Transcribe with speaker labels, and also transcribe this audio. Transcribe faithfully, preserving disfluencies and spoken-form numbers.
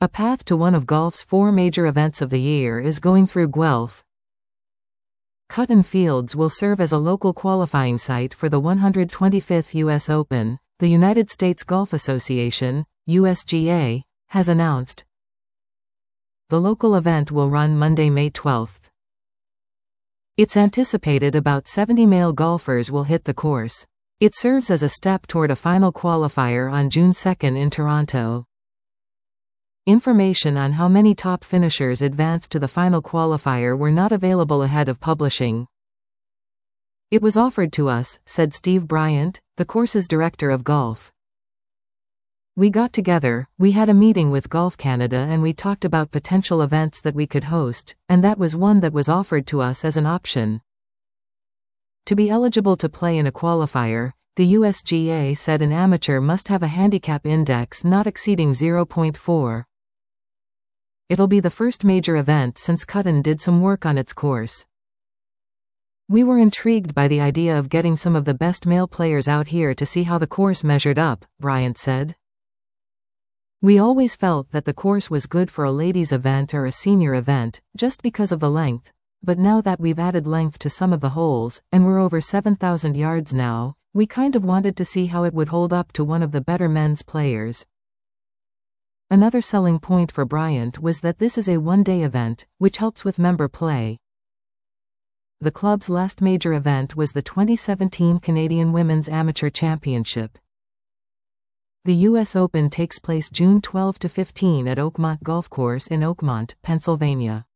Speaker 1: A path to one of golf's four major events of the year is going through Guelph. Cutton Fields will serve as a local qualifying site for the one hundred twenty-fifth U S Open, the United States Golf Association, U S G A, has announced. The local event will run Monday, May twelfth. It's anticipated about seventy male golfers will hit the course. It serves as a step toward a final qualifier on June second in Toronto. Information on how many top finishers advance to the final qualifier were not available ahead of publishing. It was offered to us, said Steve Bryant, the course's director of golf. We got together, we had a meeting with Golf Canada and we talked about potential events that we could host, and that was one that was offered to us as an option. To be eligible to play in a qualifier, the U S G A said an amateur must have a handicap index not exceeding zero point four. It'll be the first major event since Cutton did some work on its course. We were intrigued by the idea of getting some of the best male players out here to see how the course measured up, Bryant said. We always felt that the course was good for a ladies' event or a senior event, just because of the length, but now that we've added length to some of the holes, and we're over seven thousand yards now, we kind of wanted to see how it would hold up to one of the better men's players. Another selling point for Bryant was that this is a one-day event, which helps with member play. The club's last major event was the twenty seventeen Canadian Women's Amateur Championship. The U S Open takes place June twelfth to fifteenth at Oakmont Golf Course in Oakmont, Pennsylvania.